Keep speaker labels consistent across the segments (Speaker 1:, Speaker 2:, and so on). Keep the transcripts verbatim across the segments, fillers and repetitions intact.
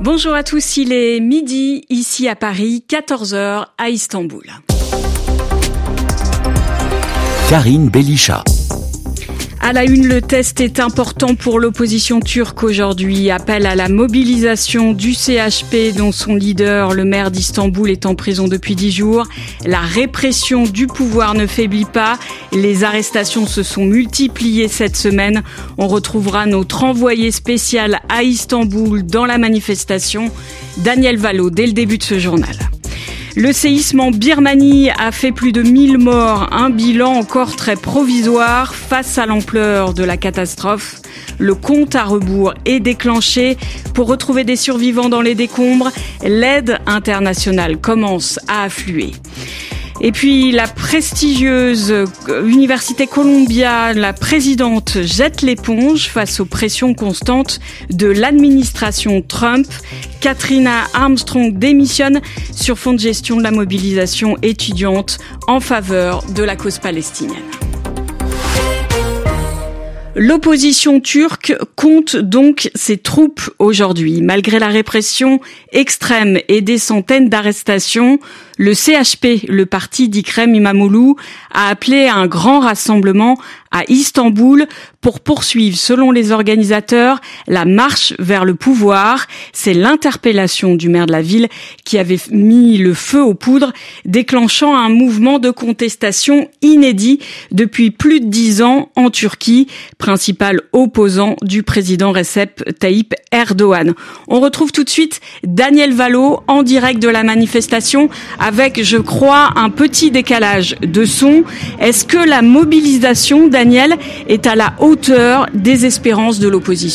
Speaker 1: Bonjour à tous, il est midi ici à Paris, quatorze heures à Istanbul.
Speaker 2: Karine Belisha.
Speaker 1: À la une, le test est important pour l'opposition turque aujourd'hui. Appel à la mobilisation du C H P dont son leader, le maire d'Istanbul, est en prison depuis dix jours. La répression du pouvoir ne faiblit pas. Les arrestations se sont multipliées cette semaine. On retrouvera notre envoyé spécial à Istanbul dans la manifestation, Daniel Valo, dès le début de ce journal. Le séisme en Birmanie a fait plus de mille morts, un bilan encore très provisoire face à l'ampleur de la catastrophe. Le compte à rebours est déclenché pour retrouver des survivants dans les décombres. L'aide internationale commence à affluer. Et puis la prestigieuse Université Columbia, la présidente jette l'éponge face aux pressions constantes de l'administration Trump. Katrina Armstrong démissionne sur fond de gestion de la mobilisation étudiante en faveur de la cause palestinienne. L'opposition turque compte donc ses troupes aujourd'hui. Malgré la répression extrême et des centaines d'arrestations, le C H P, le parti d'Ekrem İmamoğlu, a appelé à un grand rassemblement à Istanbul pour poursuivre, selon les organisateurs, la marche vers le pouvoir. C'est l'interpellation du maire de la ville qui avait mis le feu aux poudres, déclenchant un mouvement de contestation inédit depuis plus de dix ans en Turquie, principal opposant du président Recep Tayyip Erdogan. On retrouve tout de suite Daniel Valo en direct de la manifestation avec, je crois, un petit décalage de son. Est-ce que la mobilisation, Daniel, est à la hauteur des espérances de l'opposition ?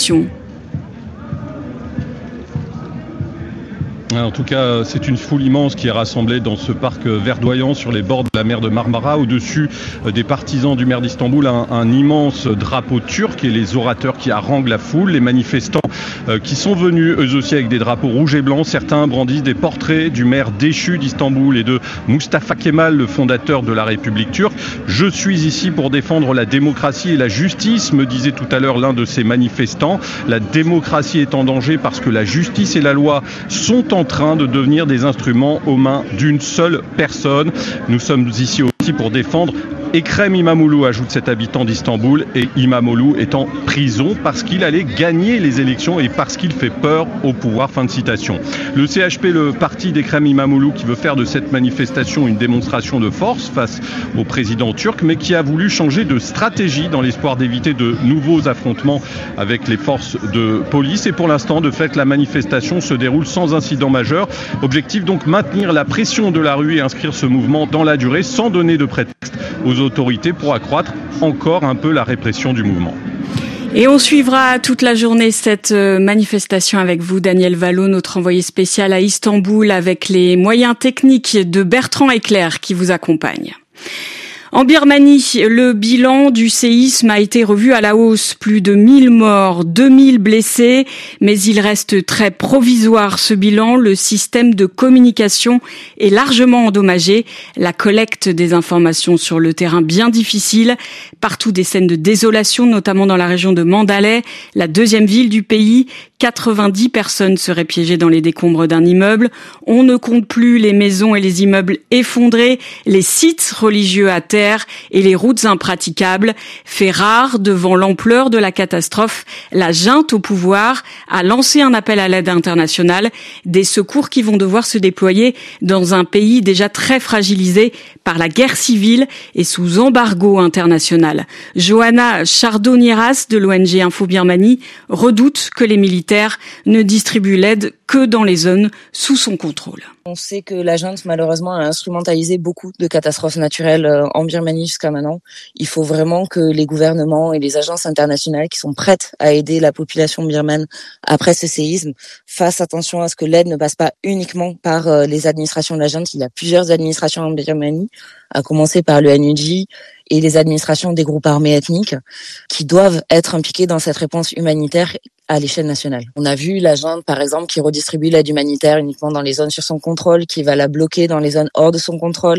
Speaker 3: En tout cas, c'est une foule immense qui est rassemblée dans ce parc verdoyant sur les bords de la mer de Marmara. Au-dessus des partisans du maire d'Istanbul, un, un immense drapeau turc et les orateurs qui haranguent la foule. Les manifestants euh, qui sont venus eux aussi avec des drapeaux rouges et blancs. Certains brandissent des portraits du maire déchu d'Istanbul et de Mustafa Kemal, le fondateur de la République turque. Je suis ici pour défendre la démocratie et la justice, me disait tout à l'heure l'un de ces manifestants. La démocratie est en danger parce que la justice et la loi sont en en train de devenir des instruments aux mains d'une seule personne. Nous sommes ici aussi pour défendre Ekrem İmamoğlu, ajoute cet habitant d'Istanbul, et İmamoğlu est en prison parce qu'il allait gagner les élections et parce qu'il fait peur au pouvoir. Fin de citation. Le C H P, le parti d'Ekrem İmamoğlu, qui veut faire de cette manifestation une démonstration de force face au président turc, mais qui a voulu changer de stratégie dans l'espoir d'éviter de nouveaux affrontements avec les forces de police. Et pour l'instant, de fait, la manifestation se déroule sans incident majeur. Objectif donc maintenir la pression de la rue et inscrire ce mouvement dans la durée sans donner de prétexte aux autorités pour accroître encore un peu la répression du mouvement.
Speaker 1: Et on suivra toute la journée cette manifestation avec vous, Daniel Valo, notre envoyé spécial à Istanbul, avec les moyens techniques de Bertrand Eclair qui vous accompagne. En Birmanie, le bilan du séisme a été revu à la hausse. Plus de mille morts, deux mille blessés, mais il reste très provisoire ce bilan. Le système de communication est largement endommagé. La collecte des informations sur le terrain bien difficile. Partout des scènes de désolation, notamment dans la région de Mandalay, la deuxième ville du pays. quatre-vingt-dix personnes seraient piégées dans les décombres d'un immeuble. On ne compte plus les maisons et les immeubles effondrés, les sites religieux à terre et les routes impraticables. Fait rare devant l'ampleur de la catastrophe, la junte au pouvoir a lancé un appel à l'aide internationale, des secours qui vont devoir se déployer dans un pays déjà très fragilisé par la guerre civile et sous embargo international. Johanna Chardonnieras de l'O N G Info Birmanie redoute que les militaires ne distribuent l'aide que dans les zones sous son contrôle.
Speaker 4: On sait que la junte, malheureusement, a instrumentalisé beaucoup de catastrophes naturelles en Birmanie jusqu'à maintenant. Il faut vraiment que les gouvernements et les agences internationales qui sont prêtes à aider la population birmane après ce séisme fassent attention à ce que l'aide ne passe pas uniquement par les administrations de la junte. Il y a plusieurs administrations en Birmanie, à commencer par le N U G et les administrations des groupes armés ethniques qui doivent être impliquées dans cette réponse humanitaire à l'échelle nationale. On a vu la junte, par exemple, qui redistribue l'aide humanitaire uniquement dans les zones sur son contrôle, qui va la bloquer dans les zones hors de son contrôle,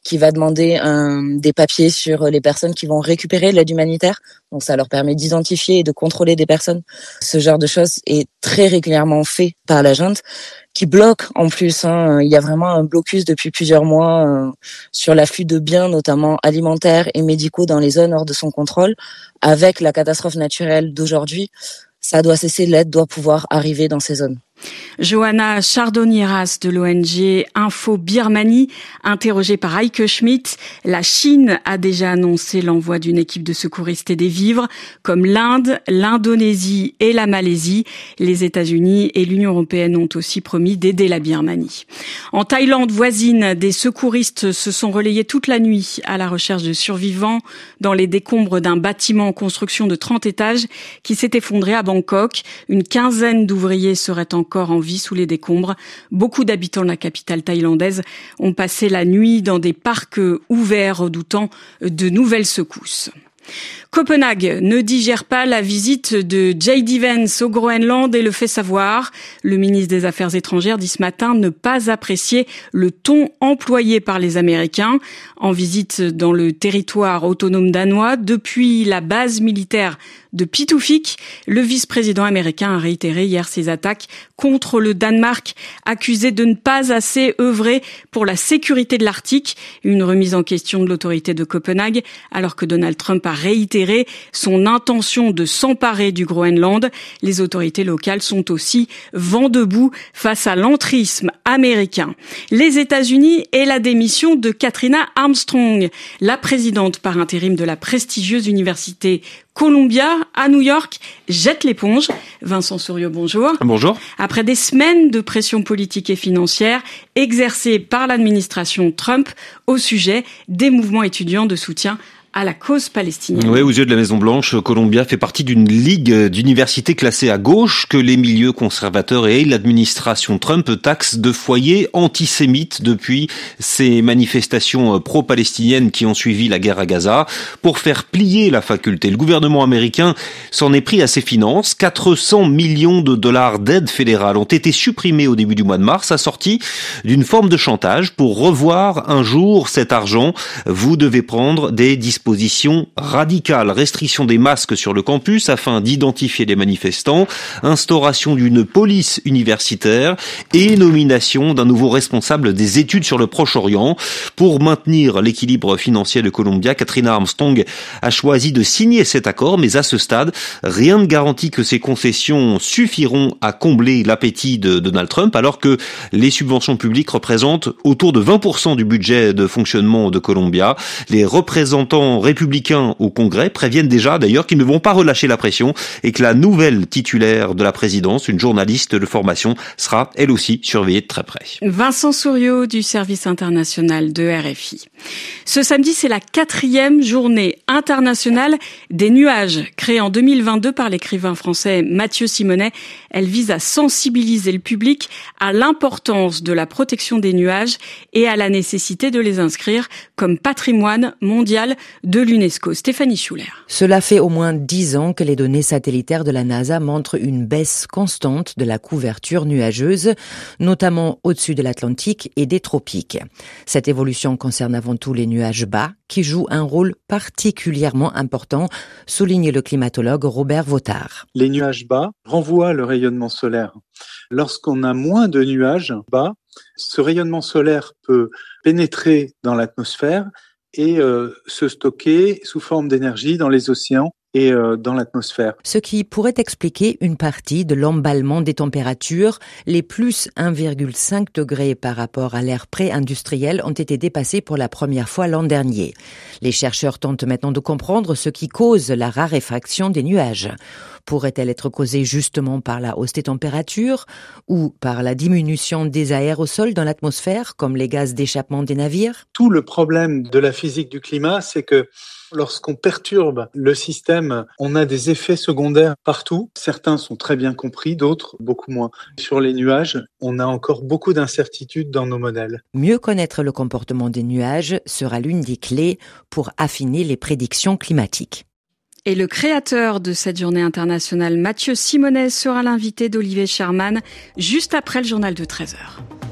Speaker 4: qui va demander un, des papiers sur les personnes qui vont récupérer l'aide humanitaire. Donc ça leur permet d'identifier et de contrôler des personnes. Ce genre de choses est très régulièrement fait par la junte, qui bloque en plus. Hein. Il y a vraiment un blocus depuis plusieurs mois euh, sur l'afflux de biens, notamment alimentaires et médicaux, dans les zones hors de son contrôle. Avec la catastrophe naturelle d'aujourd'hui, ça doit cesser, l'aide doit pouvoir arriver dans ces zones.
Speaker 1: Johanna Chardonnieras de l'O N G Info Birmanie, interrogée par Heike Schmidt, la Chine a déjà annoncé l'envoi d'une équipe de secouristes et des vivres, comme l'Inde, l'Indonésie et la Malaisie. Les États-Unis et l'Union européenne ont aussi promis d'aider la Birmanie. En Thaïlande voisine, des secouristes se sont relayés toute la nuit à la recherche de survivants dans les décombres d'un bâtiment en construction de trente étages qui s'est effondré à Bangkok. Une quinzaine d'ouvriers seraient encore encore en vie sous les décombres. Beaucoup d'habitants de la capitale thaïlandaise ont passé la nuit dans des parcs ouverts, redoutant de nouvelles secousses. Copenhague ne digère pas la visite de J D Vance au Groenland et le fait savoir. Le ministre des Affaires étrangères dit ce matin ne pas apprécier le ton employé par les Américains. En visite dans le territoire autonome danois, depuis la base militaire de Pituffik, le vice-président américain a réitéré hier ses attaques contre le Danemark, accusé de ne pas assez œuvrer pour la sécurité de l'Arctique. Une remise en question de l'autorité de Copenhague, alors que Donald Trump a réitéré son intention de s'emparer du Groenland. Les autorités locales sont aussi vent debout face à l'entrisme américain. Les États-Unis et la démission de Katrina Armstrong, la présidente par intérim de la prestigieuse université Columbia à New York, jette l'éponge. Vincent Souriau, bonjour.
Speaker 5: Bonjour.
Speaker 1: Après des semaines de pression politique et financière exercée par l'administration Trump au sujet des mouvements étudiants de soutien à la cause palestinienne.
Speaker 5: Oui, aux yeux de la Maison-Blanche, Columbia fait partie d'une ligue d'universités classées à gauche que les milieux conservateurs et l'administration Trump taxent de foyer antisémite depuis ces manifestations pro-palestiniennes qui ont suivi la guerre à Gaza. Pour faire plier la faculté, le gouvernement américain s'en est pris à ses finances. quatre cents millions de dollars d'aide fédérale ont été supprimés au début du mois de mars, assortis d'une forme de chantage pour revoir un jour cet argent. Vous devez prendre des dispositions Position radicale, restriction des masques sur le campus afin d'identifier les manifestants, instauration d'une police universitaire et nomination d'un nouveau responsable des études sur le Proche-Orient. Pour maintenir l'équilibre financier de Columbia, Katrina Armstrong a choisi de signer cet accord, mais à ce stade, rien ne garantit que ces concessions suffiront à combler l'appétit de Donald Trump, alors que les subventions publiques représentent autour de vingt pour cent du budget de fonctionnement de Columbia. Les représentants républicains au Congrès préviennent déjà d'ailleurs qu'ils ne vont pas relâcher la pression et que la nouvelle titulaire de la présidence, une journaliste de formation, sera elle aussi surveillée de très près.
Speaker 1: Vincent Souriau du service international de R F I. Ce samedi, c'est la quatrième journée internationale des nuages, créée en deux mille vingt-deux par l'écrivain français Mathieu Simonet. Elle vise à sensibiliser le public à l'importance de la protection des nuages et à la nécessité de les inscrire comme patrimoine mondial de l'UNESCO. Stéphanie Schuller.
Speaker 6: Cela fait au moins dix ans que les données satellitaires de la NASA montrent une baisse constante de la couverture nuageuse, notamment au-dessus de l'Atlantique et des tropiques. Cette évolution concerne avant tout les nuages bas, qui jouent un rôle particulièrement important, souligne le climatologue Robert Vautard.
Speaker 7: Les nuages bas renvoient le rayonnement solaire. Lorsqu'on a moins de nuages bas, ce rayonnement solaire peut pénétrer dans l'atmosphère et euh, se stocker sous forme d'énergie dans les océans et euh, dans l'atmosphère.
Speaker 6: Ce qui pourrait expliquer une partie de l'emballement des températures. Les plus un virgule cinq degrés par rapport à l'ère pré-industrielle ont été dépassés pour la première fois l'an dernier. Les chercheurs tentent maintenant de comprendre ce qui cause la raréfaction des nuages. Pourrait-elle être causée justement par la hausse des températures ou par la diminution des aérosols dans l'atmosphère, comme les gaz d'échappement des navires ?
Speaker 7: Tout le problème de la physique du climat, c'est que lorsqu'on perturbe le système, on a des effets secondaires partout. Certains sont très bien compris, d'autres beaucoup moins. Sur les nuages, on a encore beaucoup d'incertitudes dans nos modèles.
Speaker 6: Mieux connaître le comportement des nuages sera l'une des clés pour affiner les prédictions climatiques.
Speaker 1: Et le créateur de cette journée internationale, Mathieu Simonet, sera l'invité d'Olivier Sherman juste après le journal de treize heures.